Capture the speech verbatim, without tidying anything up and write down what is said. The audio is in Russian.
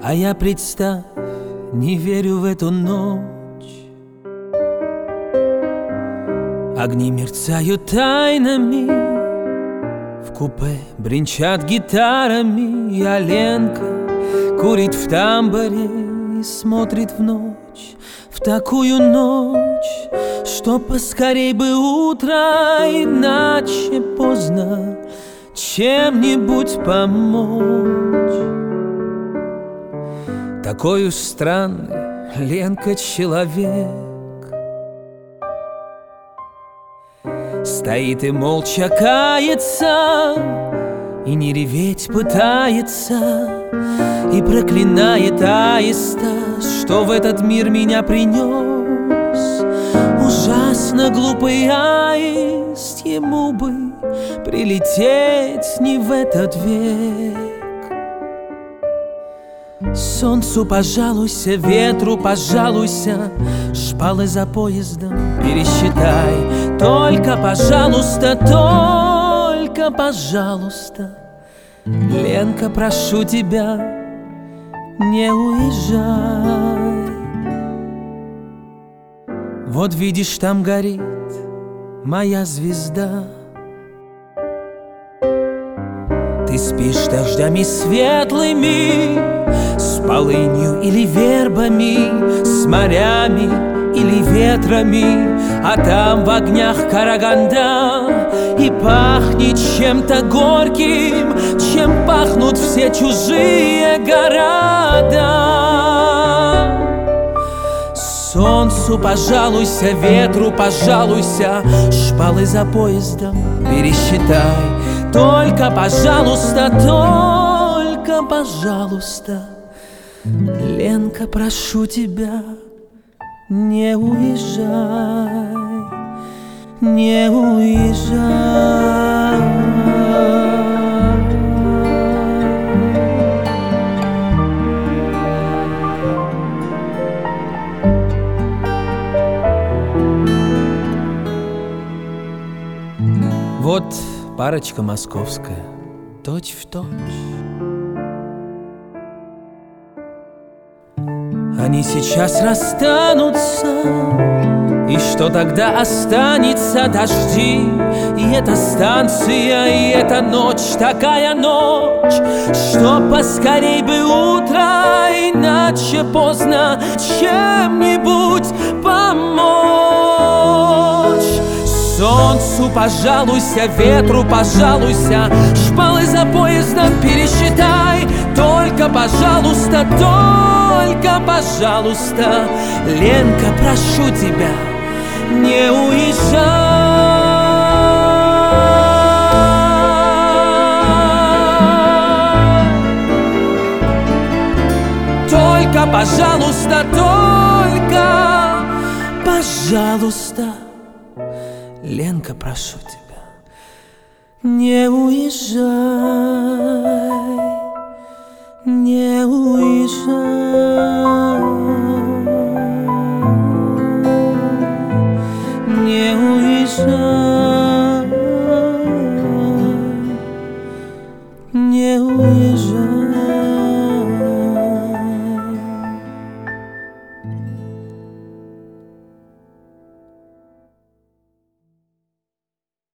А я, представь, не верю в эту ночь. Огни мерцают тайнами, в купе бренчат гитарами, а Ленка курит в тамбуре и смотрит в ночь, в такую ночь, что поскорей бы утро, иначе поздно чем-нибудь помочь. Такой уж странный Ленка человек, стоит и молча кается, и не реветь пытается, и проклинает аиста, что в этот мир меня принес. Ужасно глупый аист, ему бы прилететь не в этот век. Солнцу пожалуйся, ветру пожалуйся, шпалы за поездом пересчитай. Только, пожалуйста, только, пожалуйста, Ленка, прошу тебя, не уезжай. Вот видишь, там горит моя звезда. Ты спишь дождями светлыми, с полынью или вербами, с морями или ветрами, а там в огнях Караганда. И пахнет чем-то горьким, чем пахнут все чужие города. Солнцу пожалуйся, ветру пожалуйся, шпалы за поездом пересчитай. Только, пожалуйста, только, пожалуйста, Ленка, прошу тебя, не уезжай, не уезжай. Вот парочка московская, точь в точь. Они сейчас расстанутся, и что тогда останется? Дожди, и эта станция, и эта ночь, такая ночь, что поскорей бы утро, иначе поздно чем-нибудь помочь. Солнцу пожалуйся, ветру пожалуйся, шпалы за поездом пересчитай. Только, пожалуйста, только, пожалуйста, Ленка, прошу тебя, не уезжай. Только, пожалуйста, только, пожалуйста, Ленка, прошу тебя, не уезжай, не уезжай.